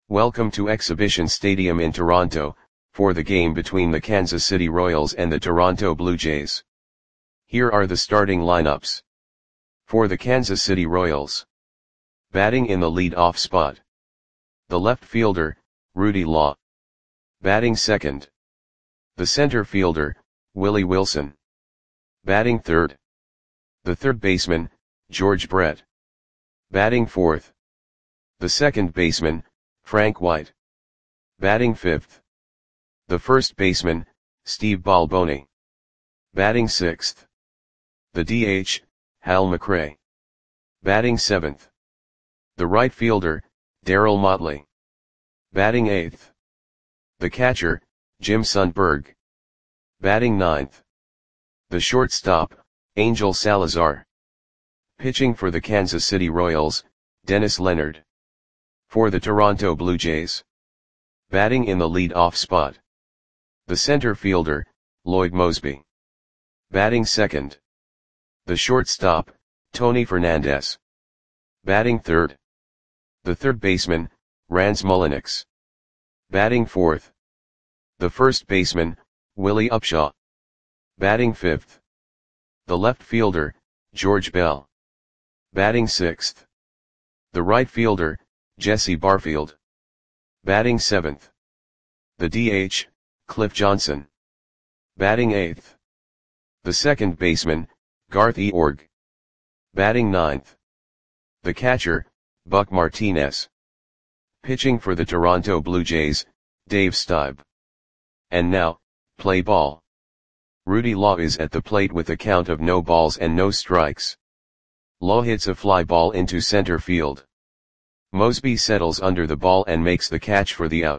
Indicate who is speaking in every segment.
Speaker 1: Welcome to Exhibition Stadium in Toronto, for the game between the Kansas City Royals and the Toronto Blue Jays. Here are the starting lineups. For the Kansas City Royals. Batting in the lead-off spot. The left fielder, Rudy Law. Batting second. The center fielder, Willie Wilson. Batting third. The third baseman, George Brett. Batting fourth. The second baseman, Frank White. Batting fifth. The first baseman, Steve Balboni. Batting sixth. The DH, Hal McRae. Batting seventh. The right fielder, Darryl Motley. Batting eighth. The catcher, Jim Sundberg. Batting ninth. The shortstop, Angel Salazar. Pitching for the Kansas City Royals, Dennis Leonard. For the Toronto Blue Jays. Batting in the lead-off spot. The center fielder, Lloyd Moseby. Batting second. The shortstop, Tony Fernandez. Batting third. The third baseman, Rance Mulliniks. Batting fourth. The first baseman, Willie Upshaw. Batting fifth. The left fielder, George Bell. Batting sixth. The right fielder, Jesse Barfield. Batting seventh. The DH, Cliff Johnson. Batting eighth. The second baseman, Garth Eorg. Batting ninth. The catcher, Buck Martinez. Pitching for the Toronto Blue Jays, Dave Stieb. And now, play ball. Rudy Law is at the plate with a count of no balls and no strikes. Law hits a fly ball into center field. Moseby settles under the ball and makes the catch for the out.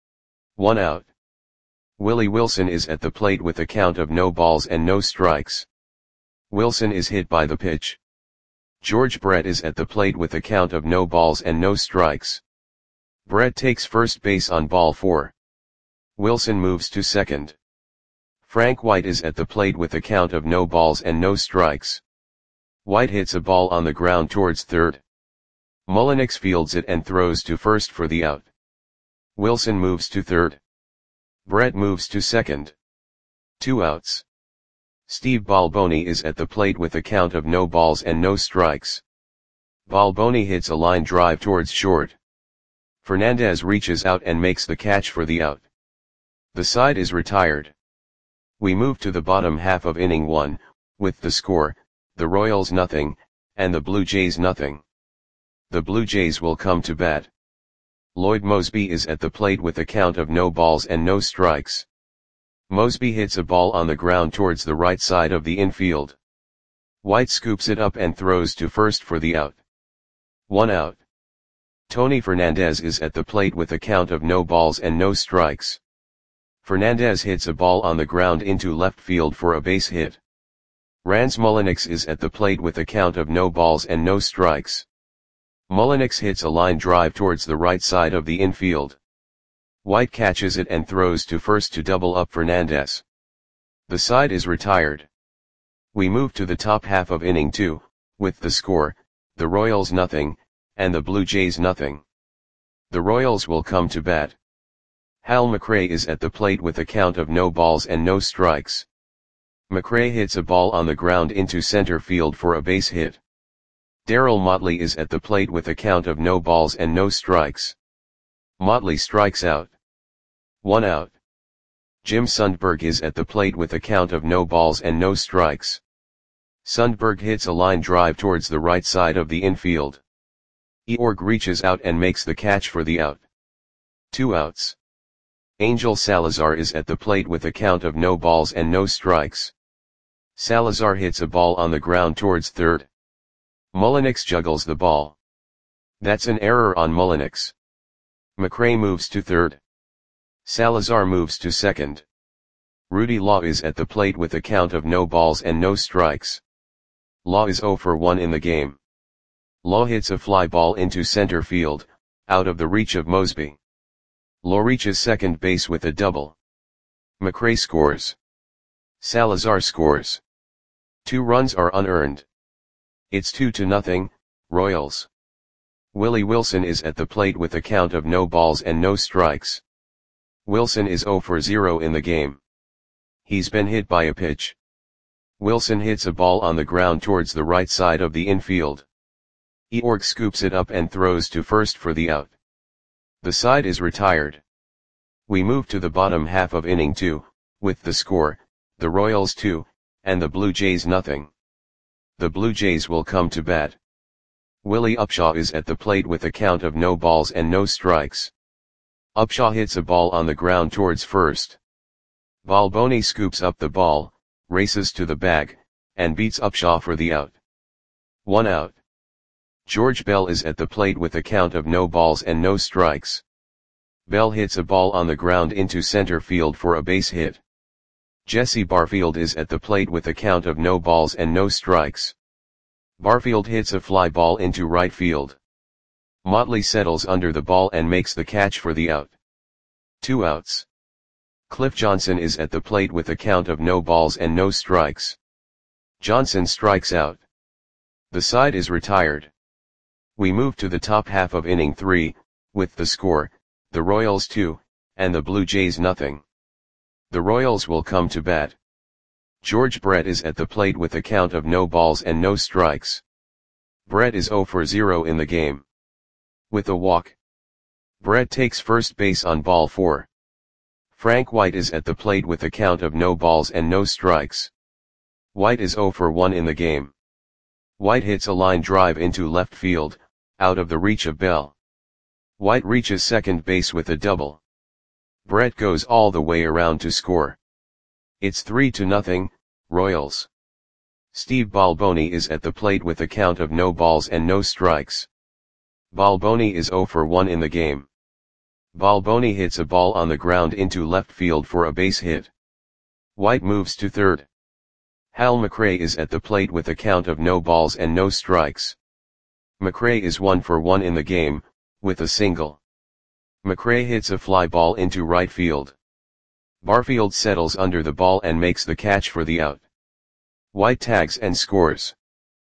Speaker 1: 1 out. Willie Wilson is at the plate with a count of no balls and no strikes. Wilson is hit by the pitch. George Brett is at the plate with a count of no balls and no strikes. Brett takes first base on ball 4. Wilson moves to second. Frank White is at the plate with a count of no balls and no strikes. White hits a ball on the ground towards third. Mulliniks fields it and throws to first for the out. Wilson moves to third. Brett moves to second. 2 outs. Steve Balboni is at the plate with a count of no balls and no strikes. Balboni hits a line drive towards short. Fernandez reaches out and makes the catch for the out. The side is retired. We move to the bottom half of inning 1, with the score, the Royals nothing, and the Blue Jays nothing. The Blue Jays will come to bat. Lloyd Moseby is at the plate with a count of no balls and no strikes. Moseby hits a ball on the ground towards the right side of the infield. White scoops it up and throws to first for the out. 1 out. Tony Fernandez is at the plate with a count of no balls and no strikes. Fernandez hits a ball on the ground into left field for a base hit. Rance Mulliniks is at the plate with a count of no balls and no strikes. Mulliniks hits a line drive towards the right side of the infield. White catches it and throws to first to double up Fernandez. The side is retired. We move to the top half of inning 2, with the score, the Royals nothing, and the Blue Jays nothing. The Royals will come to bat. Hal McRae is at the plate with a count of no balls and no strikes. McRae hits a ball on the ground into center field for a base hit. Darryl Motley is at the plate with a count of no balls and no strikes. Motley strikes out. 1 out. Jim Sundberg is at the plate with a count of no balls and no strikes. Sundberg hits a line drive towards the right side of the infield. Eorg reaches out and makes the catch for the out. 2 outs. Angel Salazar is at the plate with a count of no balls and no strikes. Salazar hits a ball on the ground towards third. Mulliniks juggles the ball. That's an error on Mulliniks. McRae moves to third. Salazar moves to second. Rudy Law is at the plate with a count of no balls and no strikes. Law is 0 for 1 in the game. Law hits a fly ball into center field, out of the reach of Moseby. Law reaches second base with a double. McRae scores. Salazar scores. 2 runs are unearned. It's 2-0, Royals. Willie Wilson is at the plate with a count of no balls and no strikes. Wilson is 0 for 0 in the game. He's been hit by a pitch. Wilson hits a ball on the ground towards the right side of the infield. Eorg scoops it up and throws to first for the out. The side is retired. We move to the bottom half of inning 2, with the score, the Royals 2, and the Blue Jays nothing. The Blue Jays will come to bat. Willie Upshaw is at the plate with a count of no balls and no strikes. Upshaw hits a ball on the ground towards first. Balboni scoops up the ball, races to the bag, and beats Upshaw for the out. 1 out. George Bell is at the plate with a count of no balls and no strikes. Bell hits a ball on the ground into center field for a base hit. Jesse Barfield is at the plate with a count of no balls and no strikes. Barfield hits a fly ball into right field. Motley settles under the ball and makes the catch for the out. 2 outs. Cliff Johnson is at the plate with a count of no balls and no strikes. Johnson strikes out. The side is retired. We move to the top half of inning 3, with the score, the Royals 2, and the Blue Jays nothing. The Royals will come to bat. George Brett is at the plate with a count of no balls and no strikes. Brett is 0 for 0 in the game. With a walk. Brett takes first base on ball 4. Frank White is at the plate with a count of no balls and no strikes. White is 0 for 1 in the game. White hits a line drive into left field, out of the reach of Bell. White reaches second base with a double. Brett goes all the way around to score. It's 3-0, Royals. Steve Balboni is at the plate with a count of no balls and no strikes. Balboni is 0 for 1 in the game. Balboni hits a ball on the ground into left field for a base hit. White moves to third. Hal McRae is at the plate with a count of no balls and no strikes. McRae is 1 for 1 in the game, with a single. McRae hits a fly ball into right field. Barfield settles under the ball and makes the catch for the out. White tags and scores.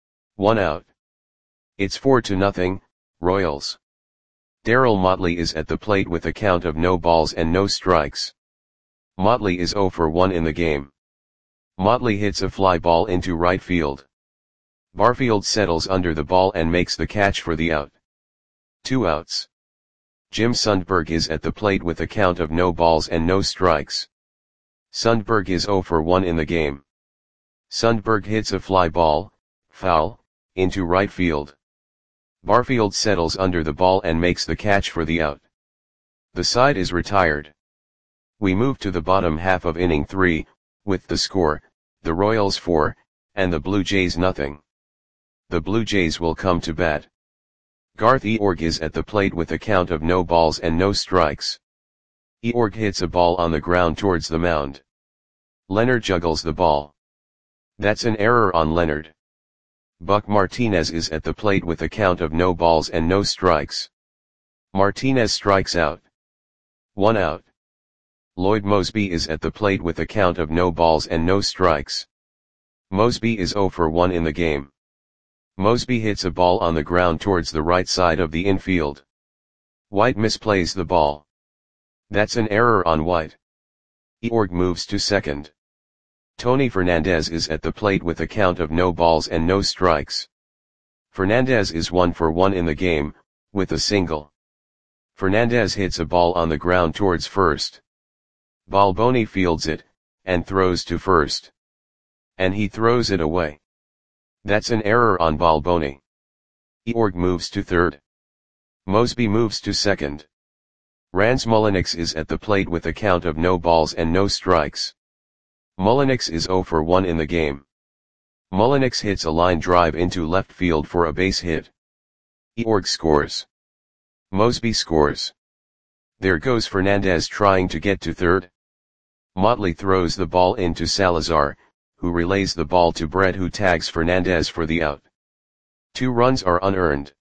Speaker 1: 1 out. It's 4-0, Royals. Darryl Motley is at the plate with a count of no balls and no strikes. Motley is 0 for 1 in the game. Motley hits a fly ball into right field. Barfield settles under the ball and makes the catch for the out. 2 outs. Jim Sundberg is at the plate with a count of no balls and no strikes. Sundberg is 0 for 1 in the game. Sundberg hits a fly ball, foul, into right field. Barfield settles under the ball and makes the catch for the out. The side is retired. We move to the bottom half of inning 3, with the score, the Royals 4, and the Blue Jays nothing. The Blue Jays will come to bat. Garth Eorg is at the plate with a count of no balls and no strikes. Eorg hits a ball on the ground towards the mound. Leonard juggles the ball. That's an error on Leonard. Buck Martinez is at the plate with a count of no balls and no strikes. Martinez strikes out. 1 out. Lloyd Mosby is at the plate with a count of no balls and no strikes. Mosby is 0 for 1 in the game. Mosby hits a ball on the ground towards the right side of the infield. White misplays the ball. That's an error on White. Eorg moves to second. Tony Fernandez is at the plate with a count of no balls and no strikes. Fernandez is 1 for 1 in the game, with a single. Fernandez hits a ball on the ground towards first. Balboni fields it, and throws to first. And he throws it away. That's an error on Balboni. Eorg moves to third. Mosby moves to second. Rans Mulliniks is at the plate with a count of no balls and no strikes. Mulliniks is 0 for 1 in the game. Mulliniks hits a line drive into left field for a base hit. Eorg scores. Mosby scores. There goes Fernandez trying to get to third. Motley throws the ball into Salazar, who relays the ball to Brett, who tags Fernandez for the out. 2 runs are unearned.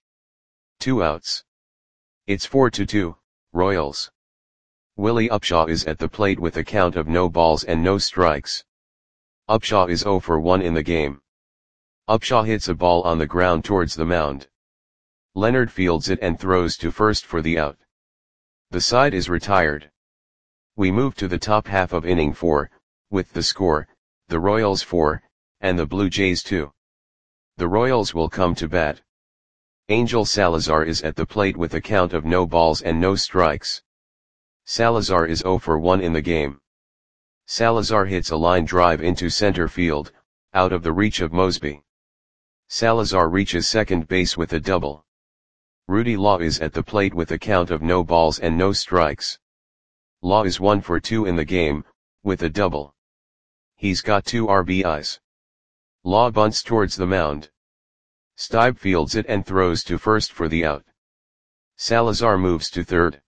Speaker 1: 2 outs. It's 4-2, Royals. Willie Upshaw is at the plate with a count of no balls and no strikes. Upshaw is 0 for 1 in the game. Upshaw hits a ball on the ground towards the mound. Leonard fields it and throws to first for the out. The side is retired. We move to the top half of inning 4, with the score, the Royals 4, and the Blue Jays 2. The Royals will come to bat. Angel Salazar is at the plate with a count of no balls and no strikes. Salazar is 0 for 1 in the game. Salazar hits a line drive into center field, out of the reach of Mosby. Salazar reaches second base with a double. Rudy Law is at the plate with a count of no balls and no strikes. Law is 1 for 2 in the game, with a double. He's got 2 RBIs. Law bunts towards the mound. Stieb fields it and throws to first for the out. Salazar moves to third.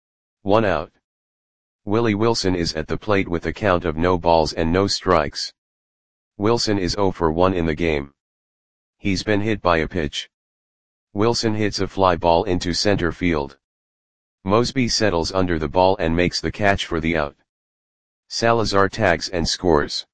Speaker 1: 1 out. Willie Wilson is at the plate with a count of no balls and no strikes. Wilson is 0 for 1 in the game. He's been hit by a pitch. Wilson hits a fly ball into center field. Mosby settles under the ball and makes the catch for the out. Salazar tags and scores.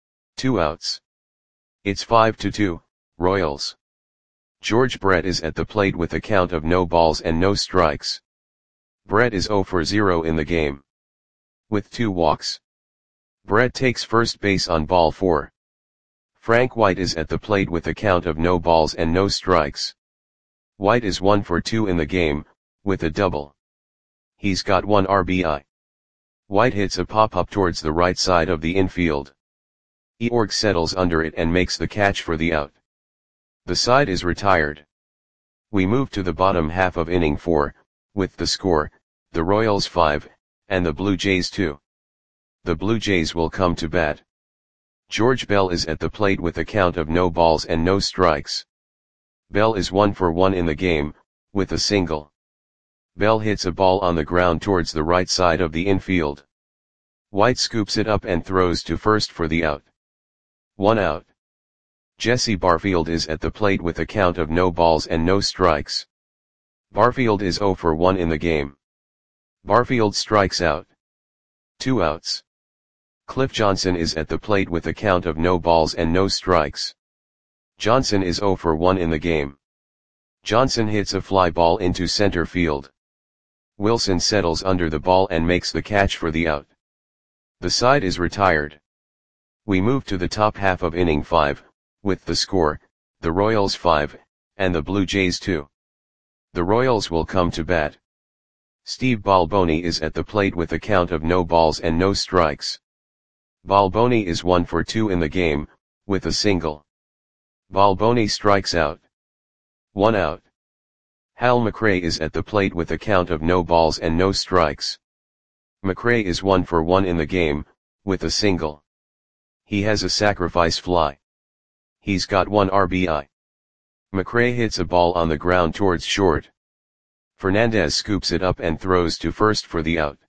Speaker 1: 2 outs. It's 5-2, Royals. George Brett is at the plate with a count of no balls and no strikes. Brett is 0 for 0 in the game. With 2 walks. Brett takes first base on ball 4. Frank White is at the plate with a count of no balls and no strikes. White is 1 for 2 in the game, with a double. He's got 1 RBI. White hits a pop-up towards the right side of the infield. Eorg settles under it and makes the catch for the out. The side is retired. We move to the bottom half of inning 4, with the score, the Royals 5, and the Blue Jays 2. The Blue Jays will come to bat. George Bell is at the plate with a count of no balls and no strikes. Bell is 1 for 1 in the game, with a single. Bell hits a ball on the ground towards the right side of the infield. White scoops it up and throws to first for the out. 1 out. Jesse Barfield is at the plate with a count of no balls and no strikes. Barfield is 0 for 1 in the game. Barfield strikes out. 2 outs. Cliff Johnson is at the plate with a count of no balls and no strikes. Johnson is 0 for 1 in the game. Johnson hits a fly ball into center field. Wilson settles under the ball and makes the catch for the out. The side is retired. We move to the top half of inning 5, with the score, the Royals 5, and the Blue Jays 2. The Royals will come to bat. Steve Balboni is at the plate with a count of no balls and no strikes. Balboni is 1 for 2 in the game, with a single. Balboni strikes out. 1 out. Hal McRae is at the plate with a count of no balls and no strikes. McRae is 1 for 1 in the game, with a single. He has a sacrifice fly. He's got 1 RBI. McRae hits a ball on the ground towards short. Fernandez scoops it up and throws to first for the out.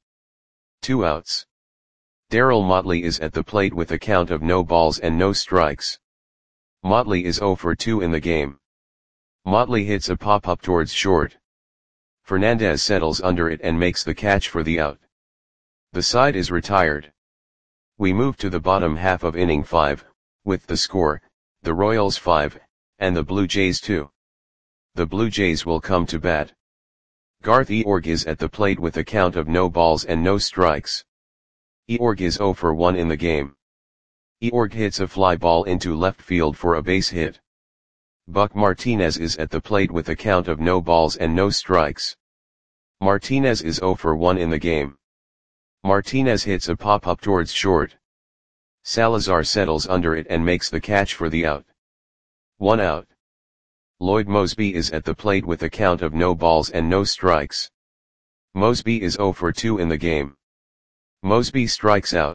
Speaker 1: 2 outs. Darryl Motley is at the plate with a count of no balls and no strikes. Motley is 0 for 2 in the game. Motley hits a pop-up towards short. Fernandez settles under it and makes the catch for the out. The side is retired. We move to the bottom half of inning 5, with the score, the Royals 5, and the Blue Jays 2. The Blue Jays will come to bat. Garth Eorg is at the plate with a count of no balls and no strikes. Eorg is 0 for 1 in the game. Eorg hits a fly ball into left field for a base hit. Buck Martinez is at the plate with a count of no balls and no strikes. Martinez is 0 for 1 in the game. Martinez hits a pop-up towards short. Salazar settles under it and makes the catch for the out. 1 out. Lloyd Mosby is at the plate with a count of no balls and no strikes. Mosby is 0 for 2 in the game. Mosby strikes out.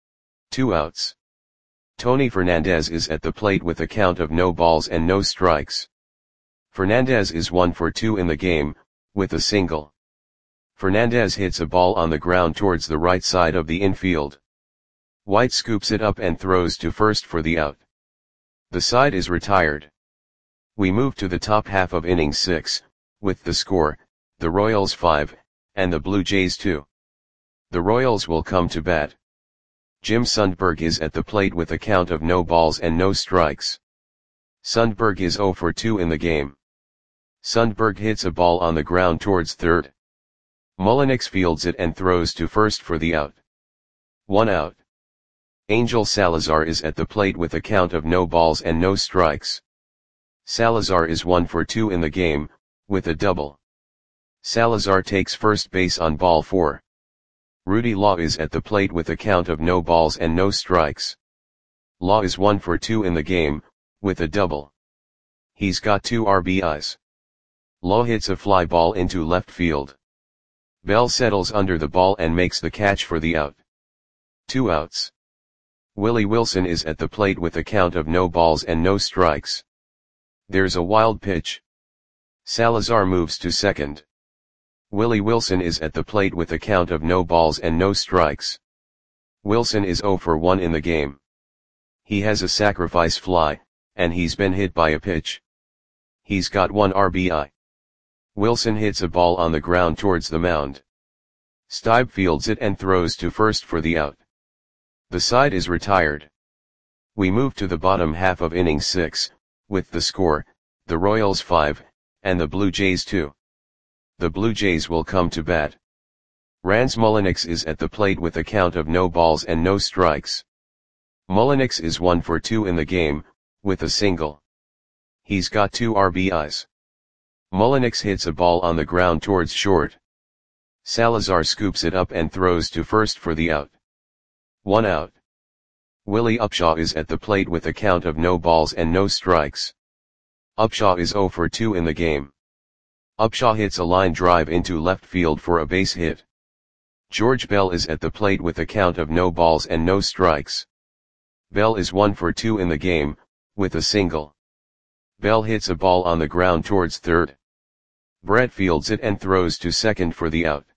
Speaker 1: 2 outs. Tony Fernandez is at the plate with a count of no balls and no strikes. Fernandez is 1 for 2 in the game, with a single. Fernandez hits a ball on the ground towards the right side of the infield. White scoops it up and throws to first for the out. The side is retired. We move to the top half of inning 6, with the score, the Royals 5, and the Blue Jays 2. The Royals will come to bat. Jim Sundberg is at the plate with a count of no balls and no strikes. Sundberg is 0 for 2 in the game. Sundberg hits a ball on the ground towards third. Mullinix fields it and throws to first for the out. 1 out. Angel Salazar is at the plate with a count of no balls and no strikes. Salazar is 1 for 2 in the game, with a double. Salazar takes first base on ball 4. Rudy Law is at the plate with a count of no balls and no strikes. Law is 1 for 2 in the game, with a double. He's got 2 RBIs. Law hits a fly ball into left field. Bell settles under the ball and makes the catch for the out. 2 outs. Willie Wilson is at the plate with a count of no balls and no strikes. There's a wild pitch. Salazar moves to second. Willie Wilson is at the plate with a count of no balls and no strikes. Wilson is 0 for 1 in the game. He has a sacrifice fly, and he's been hit by a pitch. He's got 1 RBI. Wilson hits a ball on the ground towards the mound. Stibe fields it and throws to first for the out. The side is retired. We move to the bottom half of inning 6, with the score, the Royals 5, and the Blue Jays 2. The Blue Jays will come to bat. Rans Mullinix is at the plate with a count of no balls and no strikes. Mullinix is 1 for 2 in the game, with a single. He's got 2 RBIs. Mullinix hits a ball on the ground towards short. Salazar scoops it up and throws to first for the out. 1 out. Willie Upshaw is at the plate with a count of no balls and no strikes. Upshaw is 0 for 2 in the game. Upshaw hits a line drive into left field for a base hit. George Bell is at the plate with a count of no balls and no strikes. Bell is 1 for 2 in the game, with a single. Bell hits a ball on the ground towards third. Brett fields it and throws to second for the out.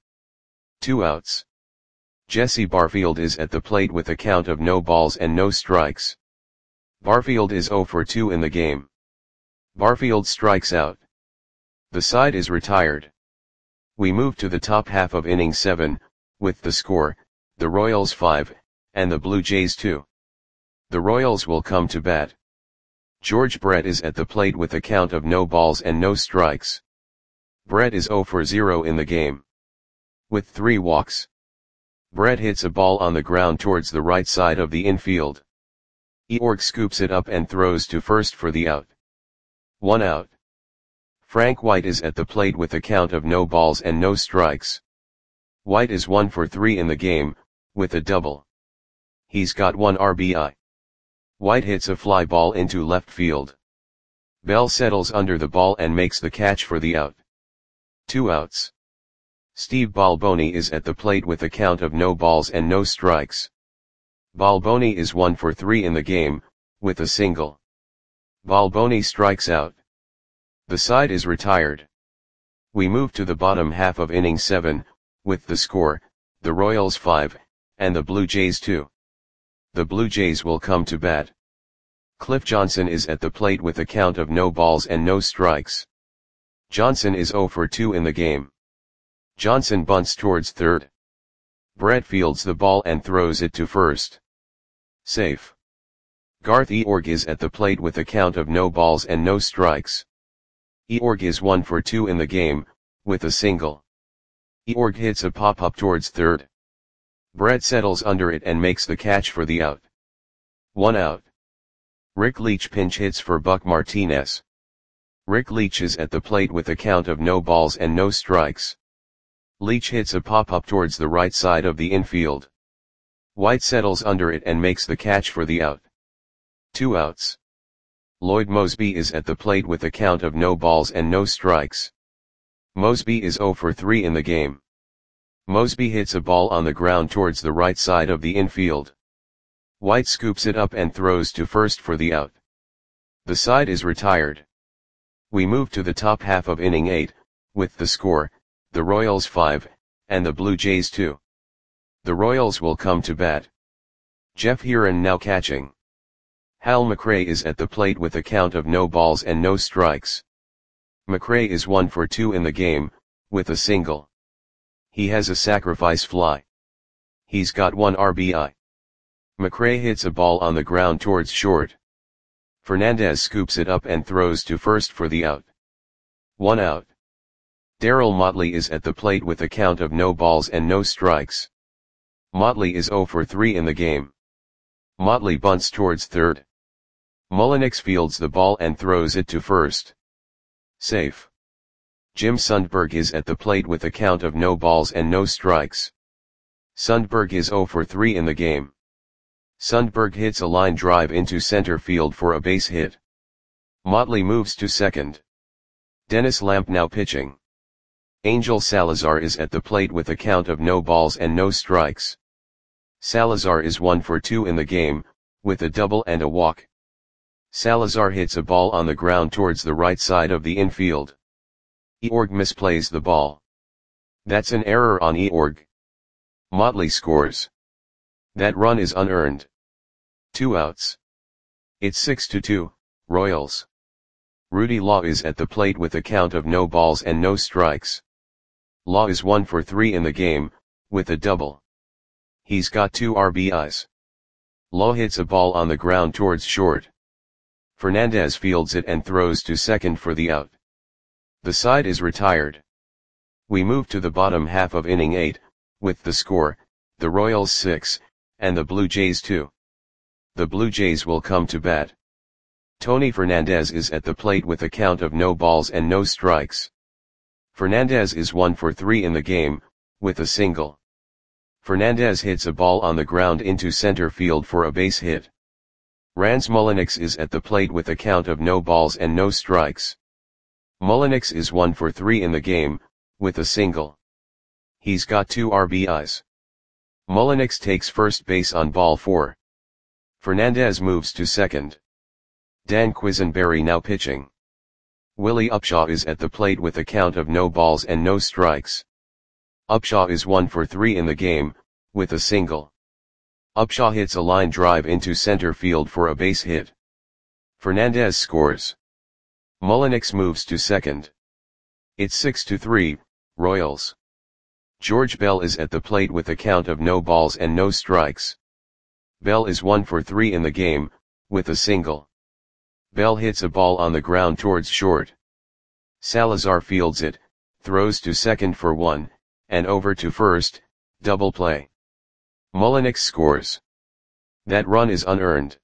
Speaker 1: 2 outs. Jesse Barfield is at the plate with a count of no balls and no strikes. Barfield is 0 for 2 in the game. Barfield strikes out. The side is retired. We move to the top half of inning 7, with the score, the Royals 5, and the Blue Jays 2. The Royals will come to bat. George Brett is at the plate with a count of no balls and no strikes. Brett is 0 for 0 in the game. With 3 walks. Brett hits a ball on the ground towards the right side of the infield. Eorg scoops it up and throws to first for the out. 1 out. Frank White is at the plate with a count of no balls and no strikes. White is 1 for 3 in the game, with a double. He's got 1 RBI. White hits a fly ball into left field. Bell settles under the ball and makes the catch for the out. 2 outs. Steve Balboni is at the plate with a count of no balls and no strikes. Balboni is 1 for 3 in the game, with a single. Balboni strikes out. The side is retired. We move to the bottom half of inning 7, with the score, the Royals 5, and the Blue Jays 2. The Blue Jays will come to bat. Cliff Johnson is at the plate with a count of no balls and no strikes. Johnson is 0 for 2 in the game. Johnson bunts towards third. Brett fields the ball and throws it to first. Safe. Garth Eorg is at the plate with a count of no balls and no strikes. Eorg is 1 for 2 in the game, with a single. Eorg hits a pop-up towards third. Brett settles under it and makes the catch for the out. 1 out. Rick Leach pinch hits for Buck Martinez. Rick Leach is at the plate with a count of no balls and no strikes. Leach hits a pop-up towards the right side of the infield. White settles under it and makes the catch for the out. 2 outs. Lloyd Mosby is at the plate with a count of no balls and no strikes. Mosby is 0 for 3 in the game. Mosby hits a ball on the ground towards the right side of the infield. White scoops it up and throws to first for the out. The side is retired. We move to the top half of inning 8, with the score, the Royals 5, and the Blue Jays 2. The Royals will come to bat. Jeff Heron now catching. Hal McRae is at the plate with a count of no balls and no strikes. McRae is 1 for 2 in the game, with a single. He has a sacrifice fly. He's got 1 RBI. McRae hits a ball on the ground towards short. Fernandez scoops it up and throws to first for the out. 1 out. Darryl Motley is at the plate with a count of no balls and no strikes. Motley is 0 for 3 in the game. Motley bunts towards third. Mullenix fields the ball and throws it to first. Safe. Jim Sundberg is at the plate with a count of no balls and no strikes. Sundberg is 0 for 3 in the game. Sundberg hits a line drive into center field for a base hit. Motley moves to second. Dennis Lamp now pitching. Angel Salazar is at the plate with a count of no balls and no strikes. Salazar is 1 for 2 in the game, with a double and a walk. Salazar hits a ball on the ground towards the right side of the infield. Eorg misplays the ball. That's an error on Eorg. Motley scores. That run is unearned. 2 outs. It's 6-2, Royals. Rudy Law is at the plate with a count of no balls and no strikes. Law is 1 for 3 in the game, with a double. He's got 2 RBIs. Law hits a ball on the ground towards short. Fernandez fields it and throws to second for the out. The side is retired. We move to the bottom half of inning 8, with the score, the Royals 6, and the Blue Jays 2. The Blue Jays will come to bat. Tony Fernandez is at the plate with a count of no balls and no strikes. Fernandez is 1 for 3 in the game, with a single. Fernandez hits a ball on the ground into center field for a base hit. Rans Mullenix is at the plate with a count of no balls and no strikes. Mullenix is 1 for 3 in the game, with a single. He's got 2 RBIs. Mullenix takes first base on ball 4. Fernandez moves to second. Dan Quisenberry now pitching. Willie Upshaw is at the plate with a count of no balls and no strikes. Upshaw is 1 for 3 in the game, with a single. Upshaw hits a line drive into center field for a base hit. Fernandez scores. Mullenix moves to second. It's 6-3, Royals. George Bell is at the plate with a count of no balls and no strikes. Bell is 1 for 3 in the game, with a single. Bell hits a ball on the ground towards short. Salazar fields it, throws to second for 1, and over to first, double play. Mullenix scores. That run is unearned.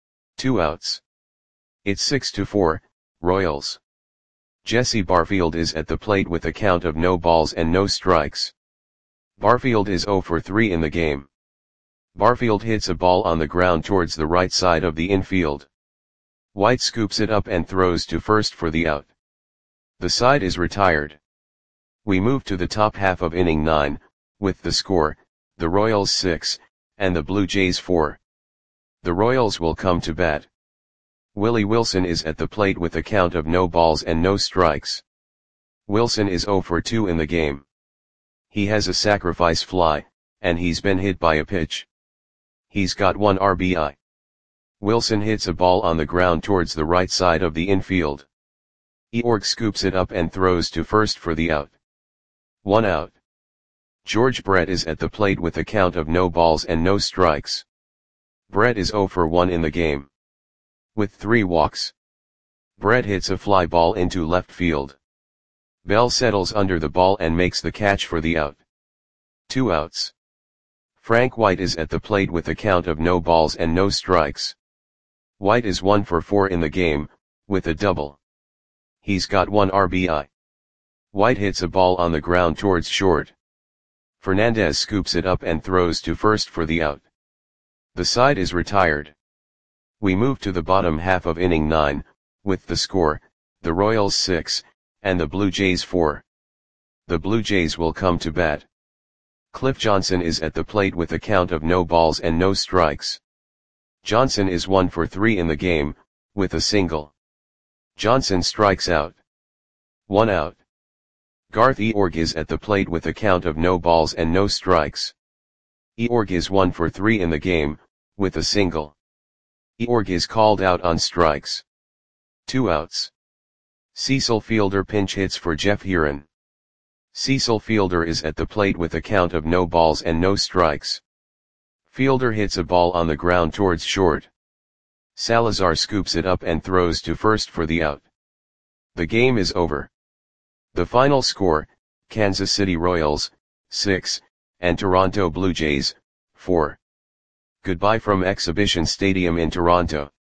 Speaker 1: 2 outs. It's 6-4, Royals. Jesse Barfield is at the plate with a count of no balls and no strikes. Barfield is 0 for 3 in the game. Barfield hits a ball on the ground towards the right side of the infield. White scoops it up and throws to first for the out. The side is retired. We move to the top half of inning 9, with the score, the Royals 6, and the Blue Jays 4. The Royals will come to bat. Willie Wilson is at the plate with a count of no balls and no strikes. Wilson is 0 for 2 in the game. He has a sacrifice fly, and he's been hit by a pitch. He's got 1 RBI. Wilson hits a ball on the ground towards the right side of the infield. Eorg scoops it up and throws to first for the out. 1 out. George Brett is at the plate with a count of no balls and no strikes. Brett is 0 for 1 in the game. With 3 walks. Brett hits a fly ball into left field. Bell settles under the ball and makes the catch for the out. 2 outs. Frank White is at the plate with a count of no balls and no strikes. White is 1 for 4 in the game, with a double. He's got 1 RBI. White hits a ball on the ground towards short. Fernandez scoops it up and throws to first for the out. The side is retired. We move to the bottom half of inning 9, with the score, the Royals 6, and the Blue Jays 4. The Blue Jays will come to bat. Cliff Johnson is at the plate with a count of no balls and no strikes. Johnson is 1 for 3 in the game, with a single. Johnson strikes out. 1 out. Garth Eorg is at the plate with a count of no balls and no strikes. Eorg is 1 for 3 in the game, with a single. Eorg is called out on strikes. 2 outs. Cecil Fielder pinch hits for Jeff Heron. Cecil Fielder is at the plate with a count of no balls and no strikes. Fielder hits a ball on the ground towards short. Salazar scoops it up and throws to first for the out. The game is over. The final score, Kansas City Royals, 6, and Toronto Blue Jays, 4. Goodbye from Exhibition Stadium in Toronto.